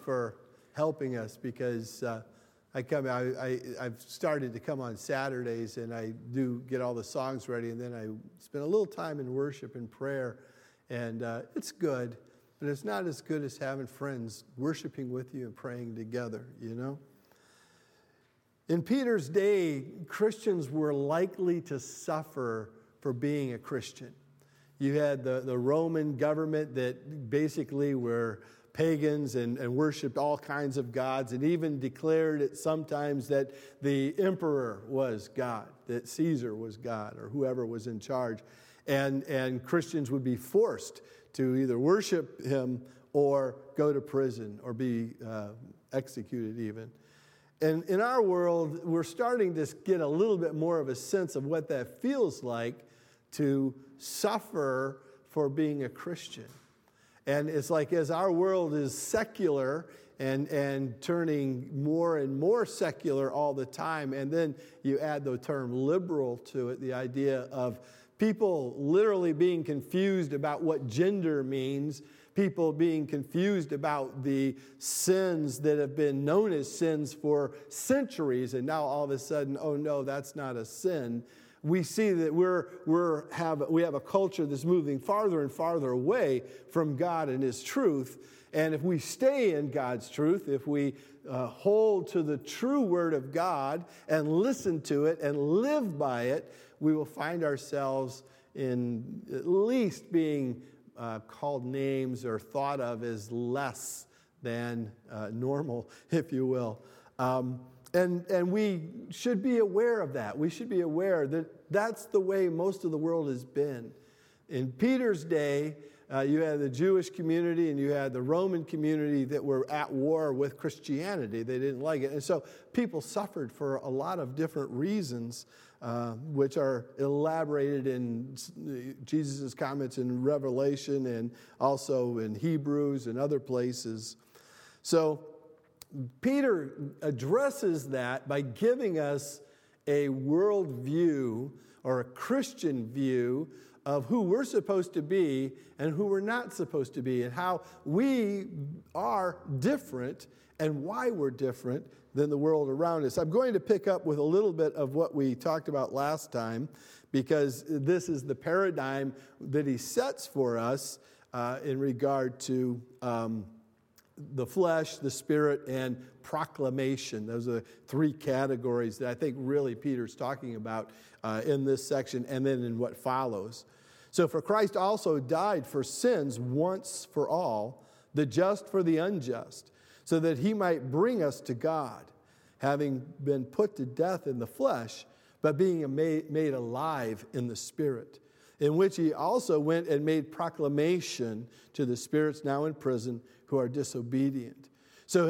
for helping us because I've started to come on Saturdays, and I do get all the songs ready, and then I spend a little time in worship and prayer, and it's good, but it's not as good as having friends worshiping with you and praying together, you know? In Peter's day, Christians were likely to suffer for being a Christian. You had the Roman government that basically were pagans and worshipped all kinds of gods, and even declared it sometimes that the emperor was God, that Caesar was God, or whoever was in charge. And Christians would be forced to either worship him or go to prison or be executed even. And in our world, we're starting to get a little bit more of a sense of what that feels like to suffer for being a Christian. And it's like as our world is secular and turning more and more secular all the time, and then you add the term liberal to it, the idea of people literally being confused about what gender means, people being confused about the sins that have been known as sins for centuries, and now all of a sudden, oh no, that's not a sin. We see that we have a culture that's moving farther and farther away from God and His truth. And if we stay in God's truth, if we hold to the true Word of God and listen to it and live by it, we will find ourselves in at least being called names or thought of as less than normal, if you will. And we should be aware of that. We should be aware that that's the way most of the world has been. In Peter's day, you had the Jewish community and you had the Roman community that were at war with Christianity. They didn't like it. And so people suffered for a lot of different reasons, which are elaborated in Jesus' comments in Revelation and also in Hebrews and other places. So Peter addresses that by giving us a world view or a Christian view of who we're supposed to be and who we're not supposed to be, and how we are different and why we're different than the world around us. I'm going to pick up with a little bit of what we talked about last time, because this is the paradigm that he sets for us in regard to the flesh, the spirit, and proclamation. Those are three categories that I think really Peter's talking about in this section and then in what follows. So, for Christ also died for sins once for all, the just for the unjust, so that he might bring us to God, having been put to death in the flesh, but being made alive in the spirit, in which he also went and made proclamation to the spirits now in prison who are disobedient. So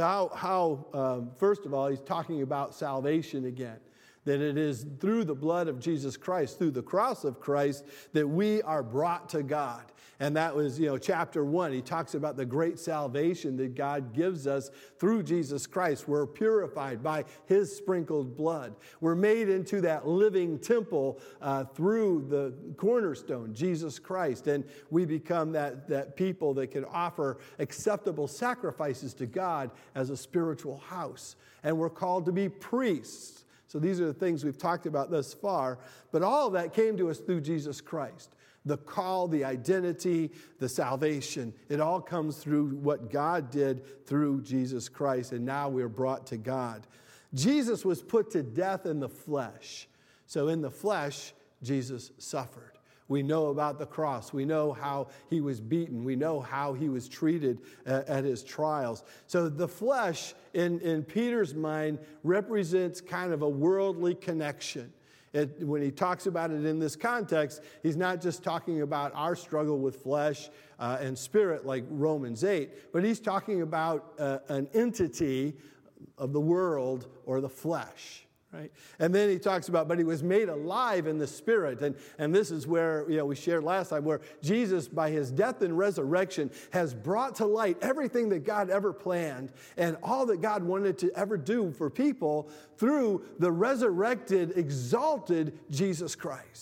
how first of all, he's talking about salvation again. That it is through the blood of Jesus Christ, through the cross of Christ, that we are brought to God. And that was, chapter 1. He talks about the great salvation that God gives us through Jesus Christ. We're purified by His sprinkled blood. We're made into that living temple through the cornerstone, Jesus Christ. And we become that people that can offer acceptable sacrifices to God as a spiritual house. And we're called to be priests. So these are the things we've talked about thus far. But all of that came to us through Jesus Christ. The call, the identity, the salvation, it all comes through what God did through Jesus Christ, and now we're brought to God. Jesus was put to death in the flesh. So in the flesh, Jesus suffered. We know about the cross. We know how he was beaten. We know how he was treated at his trials. So the flesh, in Peter's mind, represents kind of a worldly connection. When he talks about it in this context, he's not just talking about our struggle with flesh and spirit like Romans 8, but he's talking about an entity of the world or the flesh. Right? And then he talks about, but he was made alive in the spirit. And this is where, we shared last time, where Jesus, by his death and resurrection, has brought to light everything that God ever planned and all that God wanted to ever do for people through the resurrected, exalted Jesus Christ.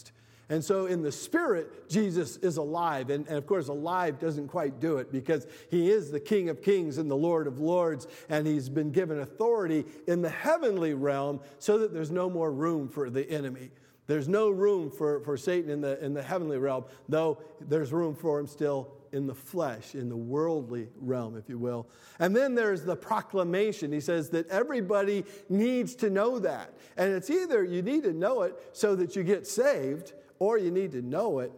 And so in the spirit, Jesus is alive. And of course, alive doesn't quite do it because he is the King of Kings and the Lord of Lords. And he's been given authority in the heavenly realm so that there's no more room for the enemy. There's no room for Satan in the heavenly realm, though there's room for him still in the flesh, in the worldly realm, if you will. And then there's the proclamation. He says that everybody needs to know that. And it's either you need to know it so that you get saved, or you need to know it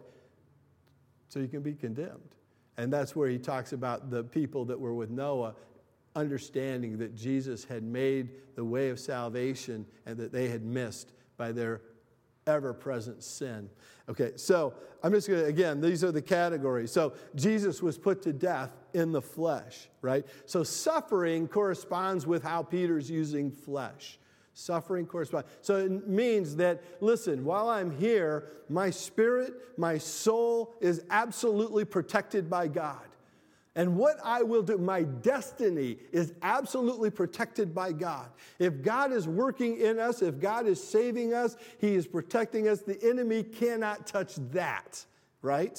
so you can be condemned. And that's where he talks about the people that were with Noah understanding that Jesus had made the way of salvation and that they had missed by their ever-present sin. Okay, so I'm just going to, again, these are the categories. So Jesus was put to death in the flesh, right? So suffering corresponds with how Peter's using flesh. Suffering corresponds. So it means that, listen, while I'm here, my spirit, my soul is absolutely protected by God. And what I will do, my destiny is absolutely protected by God. If God is working in us, if God is saving us, he is protecting us. The enemy cannot touch that, right?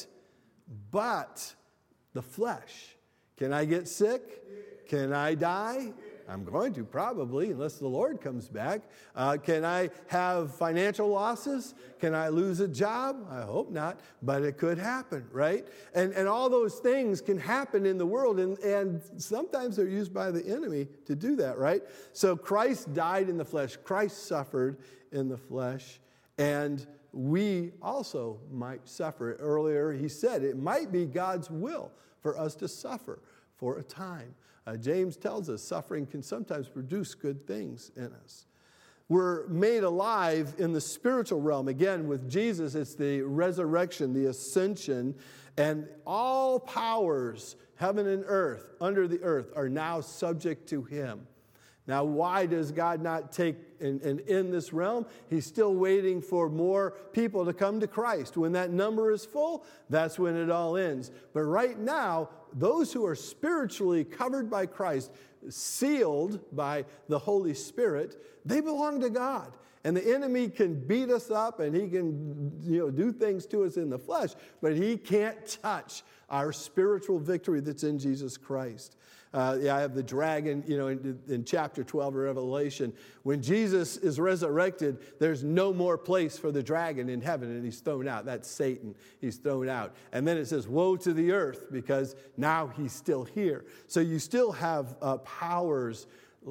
But the flesh, can I get sick? Can I die? I'm going to probably, unless the Lord comes back. Can I have financial losses? Can I lose a job? I hope not, but it could happen, right? And all those things can happen in the world, and sometimes they're used by the enemy to do that, right? So Christ died in the flesh. Christ suffered in the flesh, and we also might suffer. Earlier, he said it might be God's will for us to suffer for a time. James tells us suffering can sometimes produce good things in us. We're made alive in the spiritual realm. Again, with Jesus, it's the resurrection, the ascension, and all powers, heaven and earth, under the earth, are now subject to him. Now, why does God not take and in this realm? He's still waiting for more people to come to Christ. When that number is full, that's when it all ends. But right now, those who are spiritually covered by Christ, sealed by the Holy Spirit, they belong to God. And the enemy can beat us up and he can do things to us in the flesh, but he can't touch our spiritual victory that's in Jesus Christ. I have the dragon, in chapter 12 of Revelation. When Jesus is resurrected, there's no more place for the dragon in heaven, and he's thrown out. That's Satan. He's thrown out. And then it says, woe to the earth, because now he's still here. So you still have powers,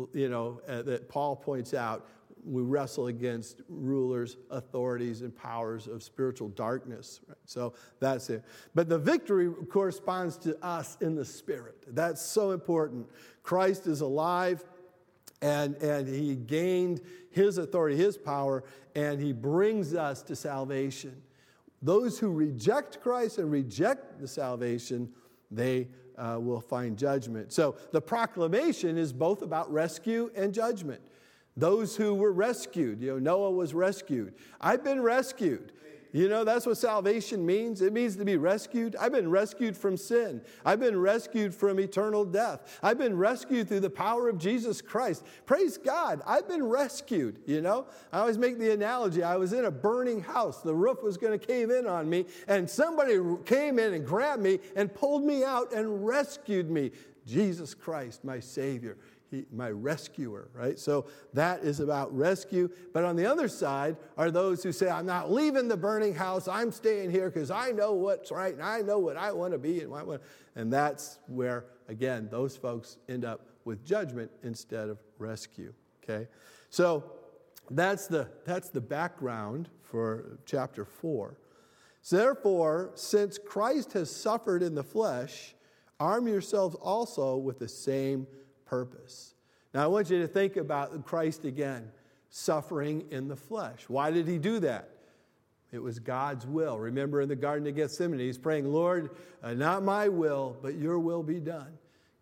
that Paul points out. We wrestle against rulers, authorities, and powers of spiritual darkness. Right? So that's it. But the victory corresponds to us in the Spirit. That's so important. Christ is alive, and he gained his authority, his power, and he brings us to salvation. Those who reject Christ and reject the salvation, they will find judgment. So the proclamation is both about rescue and judgment. Those who were rescued, Noah was rescued. I've been rescued. That's what salvation means. It means to be rescued. I've been rescued from sin. I've been rescued from eternal death. I've been rescued through the power of Jesus Christ. Praise God. I've been rescued, I always make the analogy. I was in a burning house. The roof was going to cave in on me, and somebody came in and grabbed me and pulled me out and rescued me. Jesus Christ, my Savior. My rescuer, right? So that is about rescue. But on the other side are those who say, I'm not leaving the burning house. I'm staying here because I know what's right and I know what I want to be. And that's where, again, those folks end up with judgment instead of rescue, okay? So that's the background for chapter 4. So therefore, since Christ has suffered in the flesh, arm yourselves also with the same purpose. Now, I want you to think about Christ again, suffering in the flesh. Why did he do that? It was God's will. Remember in the Garden of Gethsemane, he's praying, Lord, not my will, but your will be done.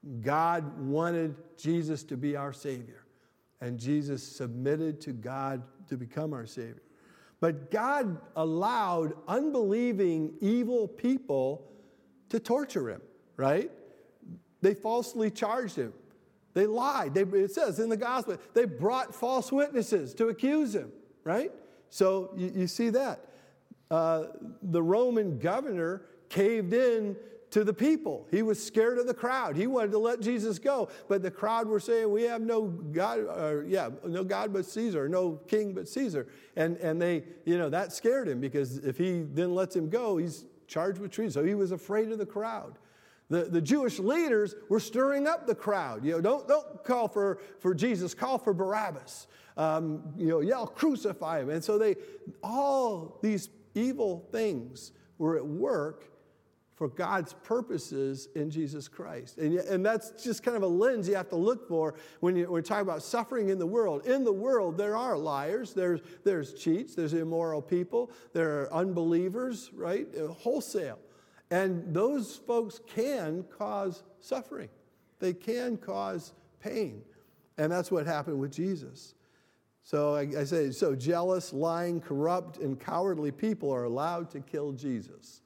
God wanted Jesus to be our Savior, and Jesus submitted to God to become our Savior. But God allowed unbelieving, evil people to torture him, right? They falsely charged him. They lied. It says in the gospel, they brought false witnesses to accuse him, right? So you see that. the Roman governor caved in to the people. He was scared of the crowd. He wanted to let Jesus go, but the crowd were saying, "We have no God, no God but Caesar, no king but Caesar." And they, that scared him, because if he then lets him go, he's charged with treason. So he was afraid of the crowd. The Jewish leaders were stirring up the crowd. Don't call for Jesus, call for Barabbas. Yell, "Crucify him." And so all these evil things were at work for God's purposes in Jesus Christ. And that's just kind of a lens you have to look for when we're talking about suffering in the world. In the world, there are liars, there's cheats, there's immoral people, there are unbelievers, right? Wholesale. And those folks can cause suffering. They can cause pain. And that's what happened with Jesus. So I say, so jealous, lying, corrupt, and cowardly people are allowed to kill Jesus.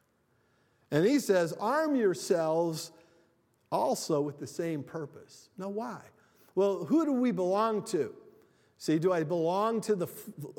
And he says, arm yourselves also with the same purpose. Now, why? Well, who do we belong to? See, do I belong to the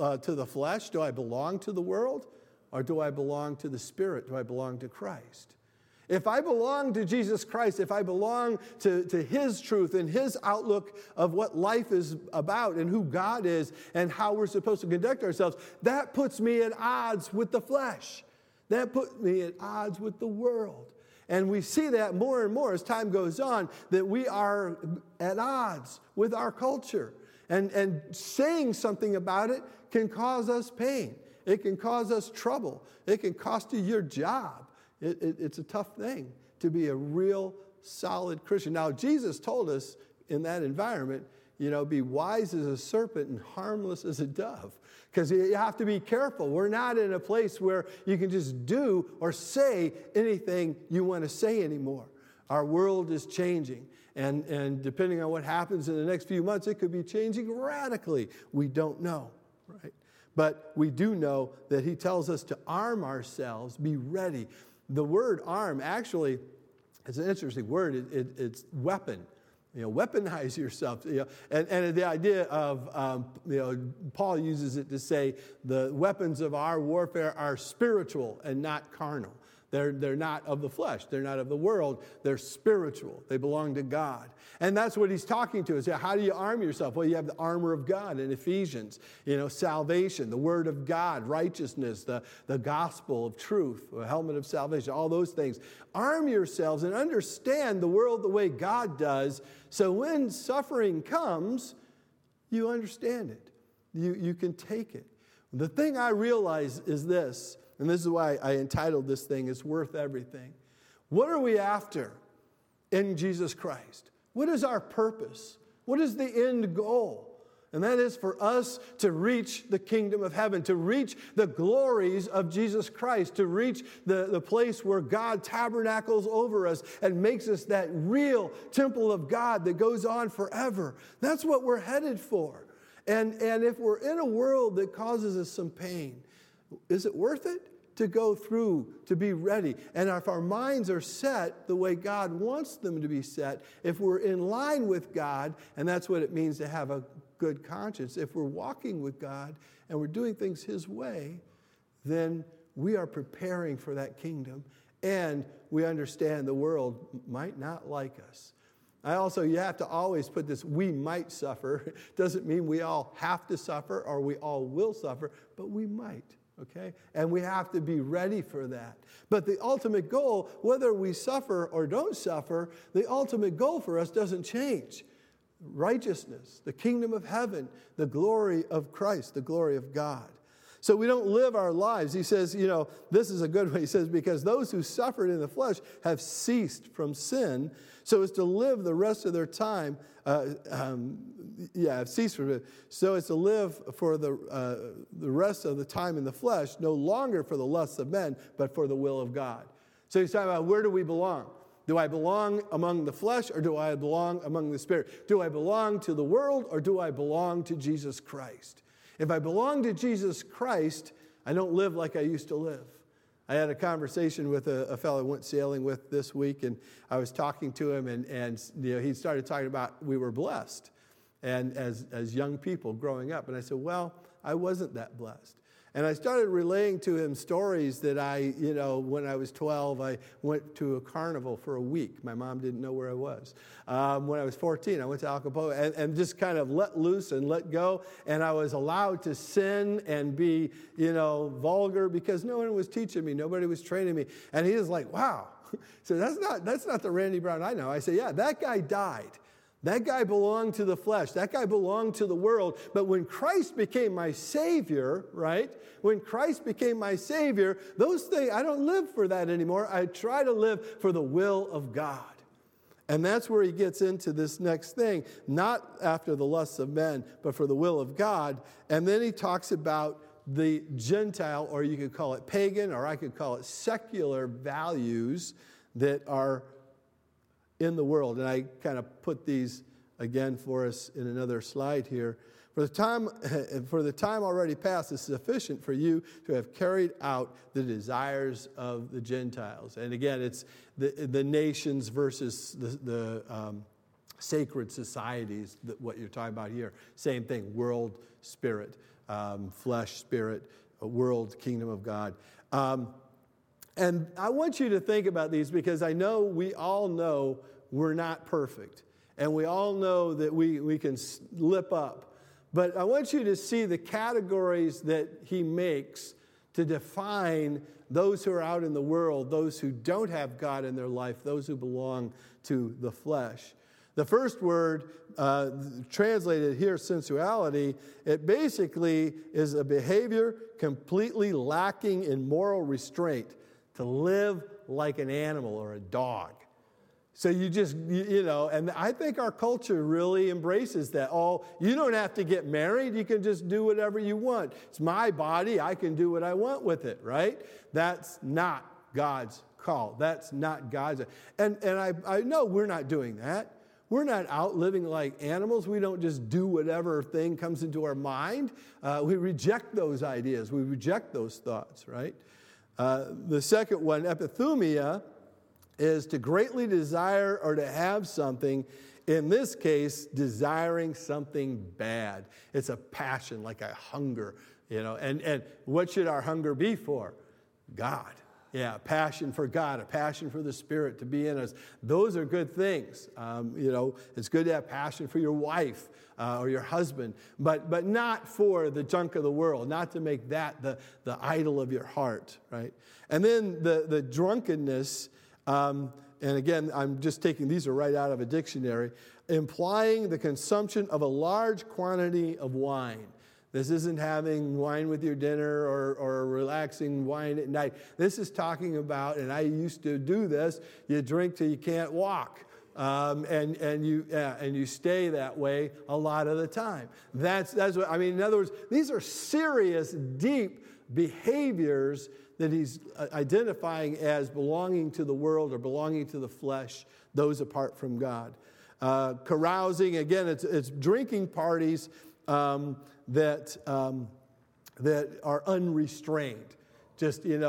flesh? Do I belong to the world? Or do I belong to the Spirit? Do I belong to Christ? If I belong to Jesus Christ, if I belong to His truth and His outlook of what life is about and who God is and how we're supposed to conduct ourselves, that puts me at odds with the flesh. That puts me at odds with the world. And we see that more and more as time goes on, that we are at odds with our culture. And saying something about it can cause us pain. It can cause us trouble. It can cost you your job. It's a tough thing to be a real solid Christian. Now, Jesus told us in that environment, be wise as a serpent and harmless as a dove. Because you have to be careful. We're not in a place where you can just do or say anything you want to say anymore. Our world is changing. And depending on what happens in the next few months, it could be changing radically. We don't know, right? But we do know that He tells us to arm ourselves, be ready. The word arm, actually, it's an interesting word. It's weapon. Weaponize yourself. And the idea of, Paul uses it to say the weapons of our warfare are spiritual and not carnal. They're not of the flesh. They're not of the world. They're spiritual. They belong to God. And that's what he's talking to us. How do you arm yourself? Well, you have the armor of God in Ephesians. Salvation, the word of God, righteousness, the gospel of truth, the helmet of salvation, all those things. Arm yourselves and understand the world the way God does, so when suffering comes, you understand it. You can take it. The thing I realize is this, and this is why I entitled this thing, It's Worth Everything. What are we after in Jesus Christ? What is our purpose? What is the end goal? And that is for us to reach the kingdom of heaven, to reach the glories of Jesus Christ, to reach the place where God tabernacles over us and makes us that real temple of God that goes on forever. That's what we're headed for. And if we're in a world that causes us some pain, is it worth it to go through, to be ready? And if our minds are set the way God wants them to be set, if we're in line with God, and that's what it means to have a good conscience, if we're walking with God and we're doing things His way, then we are preparing for that kingdom, and we understand the world might not like us. You have to always put this, we might suffer. Doesn't mean we all have to suffer or we all will suffer, but we might. Okay? And we have to be ready for that. But the ultimate goal, whether we suffer or don't suffer, the ultimate goal for us doesn't change. Righteousness, the kingdom of heaven, the glory of Christ, the glory of God. So we don't live our lives. He says, this is a good way. He says, because those who suffered in the flesh have ceased from sin, so as to live the rest of their time, have ceased from it. So as to live for the rest of the time in the flesh, no longer for the lusts of men, but for the will of God. So he's talking about, where do we belong? Do I belong among the flesh, or do I belong among the Spirit? Do I belong to the world, or do I belong to Jesus Christ? If I belong to Jesus Christ, I don't live like I used to live. I had a conversation with a fellow I went sailing with this week, and I was talking to him, and he started talking about we were blessed, and as young people growing up. And I said, well, I wasn't that blessed. And I started relaying to him stories that when I was 12, I went to a carnival for a week. My mom didn't know where I was. When I was 14, I went to Acapulco and just kind of let loose and let go. And I was allowed to sin and be, vulgar because no one was teaching me. Nobody was training me. And he was like, wow. So that's not the Randy Brown I know. I say, yeah, that guy died. That guy belonged to the flesh. That guy belonged to the world. But when Christ became my Savior, right? When Christ became my Savior, those things, I don't live for that anymore. I try to live for the will of God. And that's where he gets into this next thing. Not after the lusts of men, but for the will of God. And then he talks about the Gentile, or you could call it pagan, or I could call it secular values that are in the world. And I kind of put these again for us in another slide here. For the time already past is sufficient for you to have carried out the desires of the Gentiles. And again, it's the nations versus the sacred societies, what you're talking about here. Same thing, world spirit, flesh spirit, world kingdom of God. And I want you to think about these because I know we all know we're not perfect. And we all know that we can slip up. But I want you to see the categories that he makes to define those who are out in the world, those who don't have God in their life, those who belong to the flesh. The first word, translated here, sensuality, it basically is a behavior completely lacking in moral restraint, to live like an animal or a dog. So you just, and I think our culture really embraces that. Oh, you don't have to get married. You can just do whatever you want. It's my body. I can do what I want with it, right? That's not God's call. That's not God's. And I know we're not doing that. We're not out living like animals. We don't just do whatever thing comes into our mind. We reject those ideas. We reject those thoughts, right? The second one, epithumia, is to greatly desire or to have something, in this case, desiring something bad. It's a passion, like a hunger, and what should our hunger be for? God. Yeah, a passion for God, a passion for the Spirit to be in us. Those are good things. It's good to have passion for your wife or your husband, but not for the junk of the world, not to make that the idol of your heart, right? And then the drunkenness, and again, I'm just taking, these are right out of a dictionary, implying the consumption of a large quantity of wine. This isn't having wine with your dinner or relaxing wine at night. This is talking about, and I used to do this, you drink till you can't walk. And you stay that way a lot of the time. That's what, in other words, these are serious, deep behaviors that he's identifying as belonging to the world or belonging to the flesh, those apart from God. Carousing, again, it's drinking parties that are unrestrained. Just, you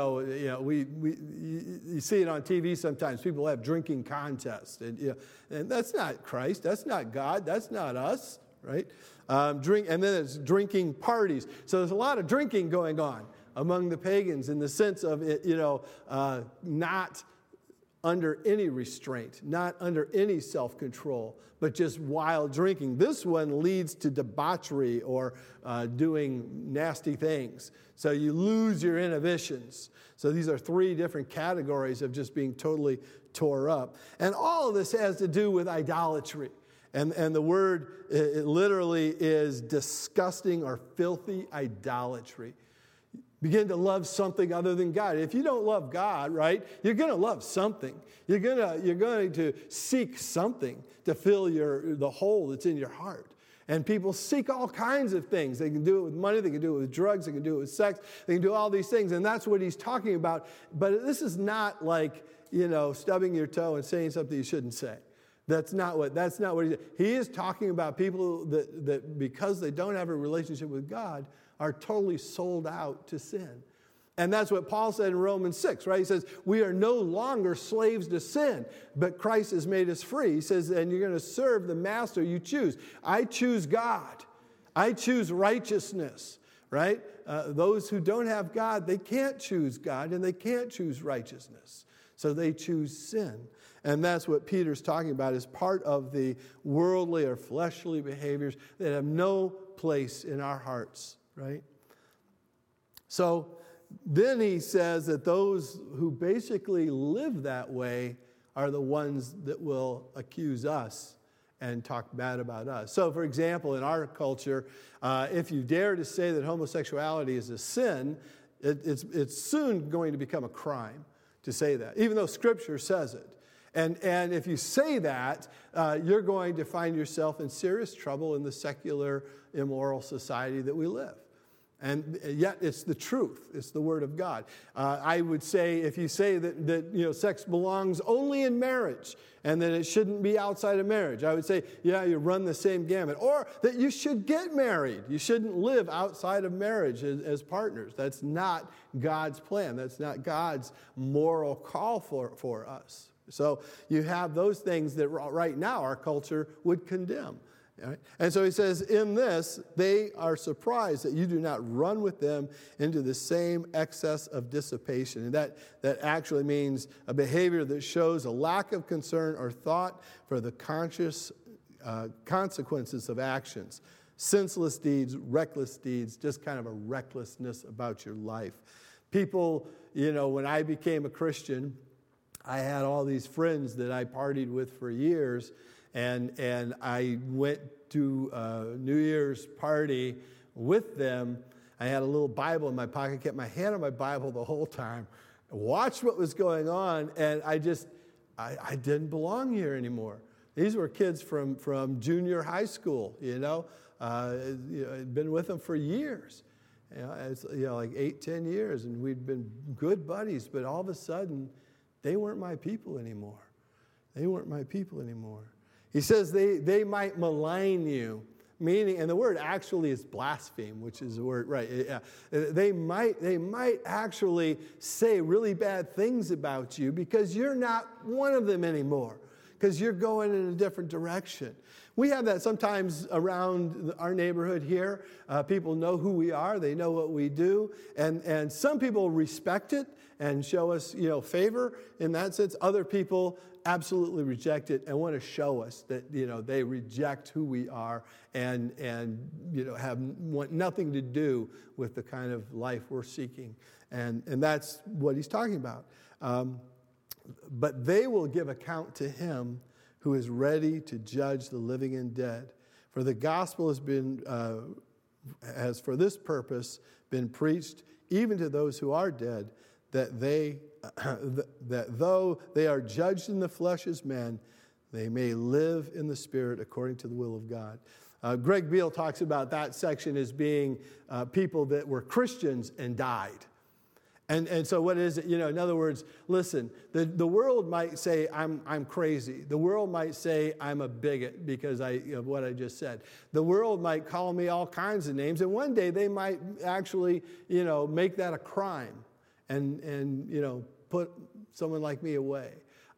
see it on TV sometimes. People have drinking contests. And that's not Christ. That's not God. That's not us, right? And then it's drinking parties. So there's a lot of drinking going on among the pagans in the sense of it, not under any restraint, not under any self-control, but just wild drinking. This one leads to debauchery or doing nasty things. So you lose your inhibitions. So these are three different categories of just being totally tore up. And all of this has to do with idolatry. And the word, it literally is disgusting or filthy idolatry. Begin to love something other than God. If you don't love God, right, you're going to love something. You're going to seek something to fill the hole that's in your heart. And people seek all kinds of things. They can do it with money. They can do it with drugs. They can do it with sex. They can do all these things. And that's what he's talking about. But this is not like, stubbing your toe and saying something you shouldn't say. That's not what he is talking about. People that because they don't have a relationship with God are totally sold out to sin. And that's what Paul said in Romans 6, right? He says, we are no longer slaves to sin, but Christ has made us free. He says, and you're going to serve the master you choose. I choose God. I choose righteousness, right? Those who don't have God, they can't choose God and they can't choose righteousness. So they choose sin. And that's what Peter's talking about as part of the worldly or fleshly behaviors that have no place in our hearts, right? So then he says that those who basically live that way are the ones that will accuse us and talk bad about us. So, for example, in our culture, if you dare to say that homosexuality is a sin, it's soon going to become a crime to say that, even though Scripture says it. And if you say that, you're going to find yourself in serious trouble in the secular, immoral society that we live. And yet it's the truth. It's the Word of God. I would say if you say that sex belongs only in marriage and that it shouldn't be outside of marriage, I would say, yeah, you run the same gamut. Or that you should get married. You shouldn't live outside of marriage as partners. That's not God's plan. That's not God's moral call for us. So you have those things that right now our culture would condemn. Right? And so he says, in this, they are surprised that you do not run with them into the same excess of dissipation. And that actually means a behavior that shows a lack of concern or thought for the conscious consequences of actions. Senseless deeds, reckless deeds, just kind of a recklessness about your life. People, when I became a Christian, I had all these friends that I partied with for years. And I went to a New Year's party with them. I had a little Bible in my pocket, kept my hand on my Bible the whole time, watched what was going on, and I didn't belong here anymore. These were kids from junior high school, I'd been with them for years. It's like 8-10 years, and we'd been good buddies, but all of a sudden, they weren't my people anymore. They weren't my people anymore. He says they might malign you, meaning, and the word actually is blaspheme, which is the word, right? Yeah. They might actually say really bad things about you because you're not one of them anymore, because you're going in a different direction. We have that sometimes around our neighborhood here. People know who we are. They know what we do. And some people respect it and show us, favor in that sense. Other people absolutely reject it and want to show us that, they reject who we are and want nothing to do with the kind of life we're seeking. And that's what he's talking about. But they will give account to him who is ready to judge the living and dead. For the gospel has for this purpose been preached even to those who are dead, that though they are judged in the flesh as men, they may live in the spirit according to the will of God. Greg Beale talks about that section as being people that were Christians and died. And so what is it? In other words, listen, the world might say I'm crazy. The world might say I'm a bigot because of what I just said. The world might call me all kinds of names, and one day they might actually, make that a crime and put someone like me away.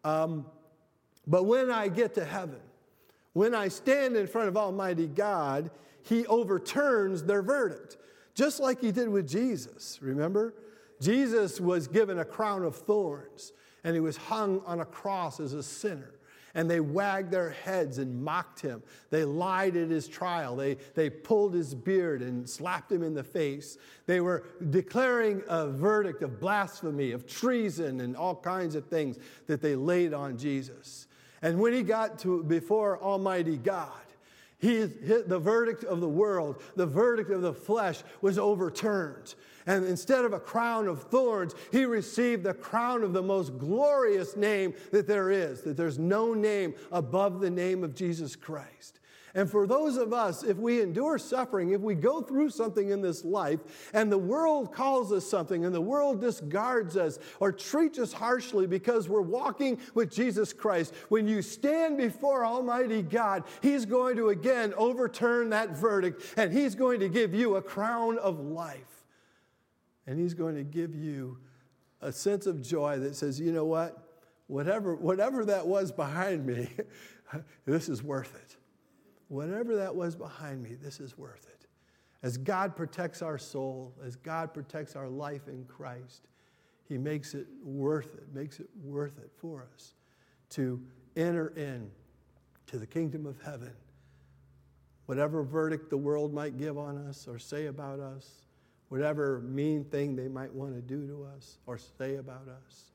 But when I get to heaven, when I stand in front of Almighty God, he overturns their verdict, just like he did with Jesus, remember? Jesus was given a crown of thorns, and he was hung on a cross as a sinner. And they wagged their heads and mocked him. They lied at his trial. They pulled his beard and slapped him in the face. They were declaring a verdict of blasphemy, of treason, and all kinds of things that they laid on Jesus. And when he got before Almighty God, the verdict of the world, the verdict of the flesh was overturned. And instead of a crown of thorns, he received the crown of the most glorious name that there is, that there's no name above the name of Jesus Christ. And for those of us, if we endure suffering, if we go through something in this life, and the world calls us something, and the world discards us or treats us harshly because we're walking with Jesus Christ, when you stand before Almighty God, he's going to again overturn that verdict, and he's going to give you a crown of life. And he's going to give you a sense of joy that says, you know what? Whatever that was behind me, this is worth it. Whatever that was behind me, this is worth it. As God protects our soul, as God protects our life in Christ, he makes it worth it for us to enter in to the kingdom of heaven. Whatever verdict the world might give on us or say about us, whatever mean thing they might want to do to us or say about us,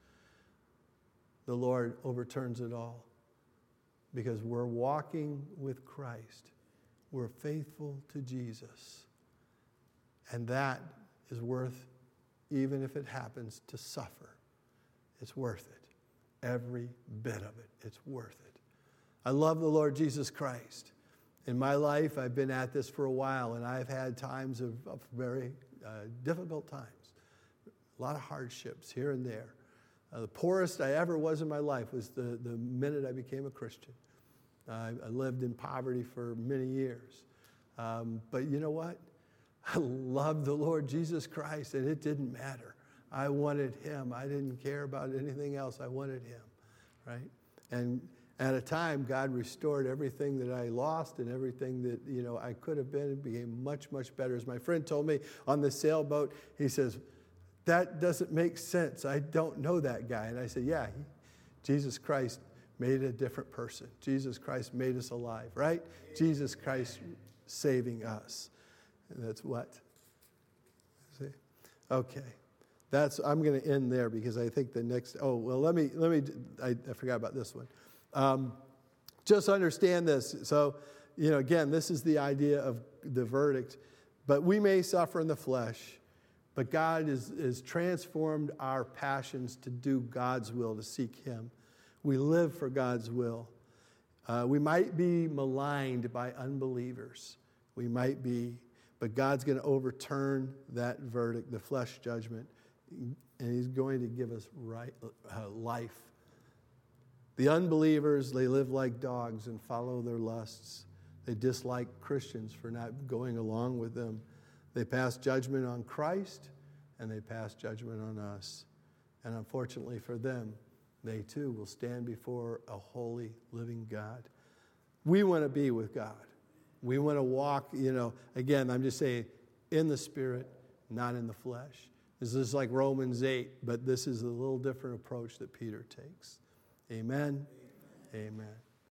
the Lord overturns it all. Because we're walking with Christ. We're faithful to Jesus. And that is worth, even if it happens to suffer, it's worth it. Every bit of it, it's worth it. I love the Lord Jesus Christ. In my life, I've been at this for a while, and I've had times of very difficult times. A lot of hardships here and there. The poorest I ever was in my life was the minute I became a Christian. I lived in poverty for many years. But you know what? I loved the Lord Jesus Christ, and it didn't matter. I wanted him. I didn't care about anything else. I wanted him, right? And at a time, God restored everything that I lost and everything that, I could have been. It became much, much better. As my friend told me on the sailboat, he says, that doesn't make sense. I don't know that guy. And I said, yeah, Jesus Christ made a different person. Jesus Christ made us alive, right? Jesus Christ saving us. And that's what? See? Okay. I'm going to end there because I think the next, I forgot about this one. Just understand this. So, again, this is the idea of the verdict. But we may suffer in the flesh, but God has transformed our passions to do God's will, to seek him. We live for God's will. We might be maligned by unbelievers. We might be, but God's going to overturn that verdict, the flesh judgment, and he's going to give us life. The unbelievers, they live like dogs and follow their lusts. They dislike Christians for not going along with them. They pass judgment on Christ, and they pass judgment on us. And unfortunately for them, they too will stand before a holy, living God. We want to be with God. We want to walk, again, I'm just saying, in the Spirit, not in the flesh. This is like Romans 8, but this is a little different approach that Peter takes. Amen. Amen.